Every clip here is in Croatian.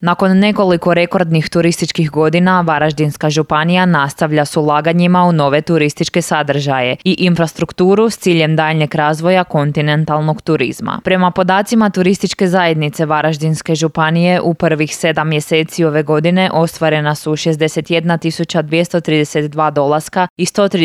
Nakon nekoliko rekordnih turističkih godina, Varaždinska županija nastavlja s ulaganjima u nove turističke sadržaje i infrastrukturu s ciljem daljnjeg razvoja kontinentalnog turizma. Prema podacima Turističke zajednice Varaždinske županije, u prvih 7 mjeseci ove godine ostvarena su 61.232 dolaska i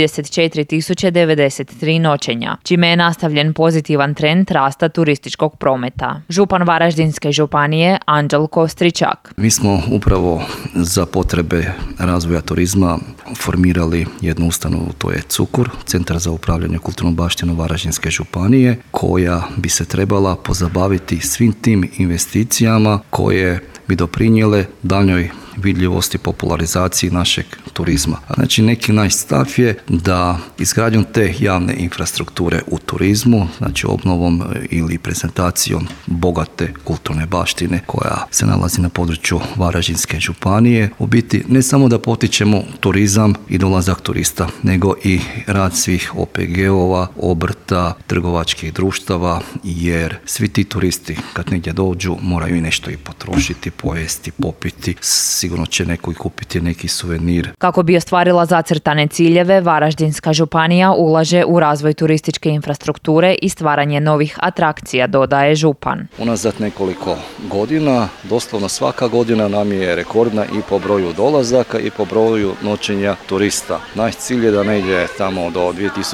134.093 noćenja, čime je nastavljen pozitivan trend rasta turističkog prometa. Župan Varaždinske županije Anđel Kostričak. Mi smo upravo za potrebe razvoja turizma formirali jednu ustanovu, to je CUKUR, Centar za upravljanje kulturnom baštinom Varaždinske županije, koja bi se trebala pozabaviti svim tim investicijama koje bi doprinijele daljnjoj vidljivosti, popularizaciji našeg turizma. Znači, neki naš stav je da izgradnjom te javne infrastrukture u turizmu, znači obnovom ili prezentacijom bogate kulturne baštine koja se nalazi na području Varaždinske županije, u biti ne samo da potičemo turizam i dolazak turista, nego i rad svih OPG-ova, obrta, trgovačkih društava, jer svi ti turisti kad negdje dođu moraju i nešto i potrošiti, pojesti, popiti, sigurno će neko i kupiti neki suvenir. Kako bi ostvarila zacrtane ciljeve, Varaždinska županija ulaže u razvoj turističke infrastrukture i stvaranje novih atrakcija, dodaje župan. Unazad nekoliko godina, doslovno svaka godina nam je rekordna i po broju dolazaka i po broju noćenja turista. Naš cilj je da negdje tamo do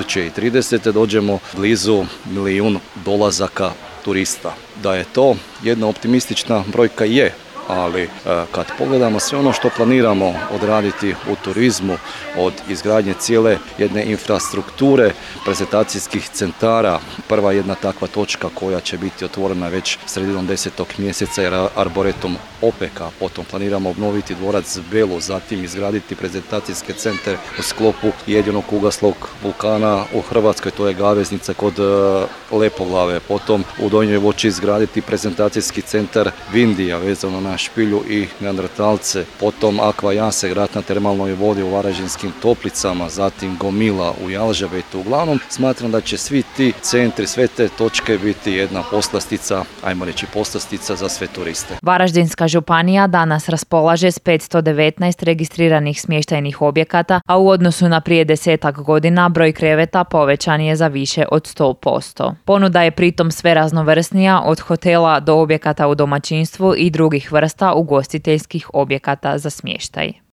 2030. dođemo blizu 1 milijun dolazaka turista. Da je to jedna optimistična brojka je, ali kad pogledamo sve ono što planiramo odraditi u turizmu, od izgradnje cijele jedne infrastrukture, prezentacijskih centara, prva jedna takva točka koja će biti otvorena već sredinom 10. mjeseca je Arboretum Opeka, potom planiramo obnoviti dvorac Belu, zatim izgraditi prezentacijske centre u sklopu jedinog ugaslog vulkana u Hrvatskoj, to je Gaveznica kod Lepoglave, potom u Donjoj Voći izgraditi prezentacijski centar Vindija vezano na Špilju i Neandertalce, potom Aqua Jase, grad na termalnoj vodi u Varaždinskim Toplicama, zatim Gomila u Jalžabetu. Uglavnom, smatram da će svi ti centri, sve te točke biti jedna poslastica, ajmo reći poslastica za sve turiste. Varaždinska županija danas raspolaže s 519 registriranih smještajnih objekata, a u odnosu na prije 10 godina broj kreveta povećan je za više od 100%. Ponuda je pritom sve raznovrsnija, od hotela do objekata u domaćinstvu i drugih vrsta ugostiteljskih objekata za smještaj.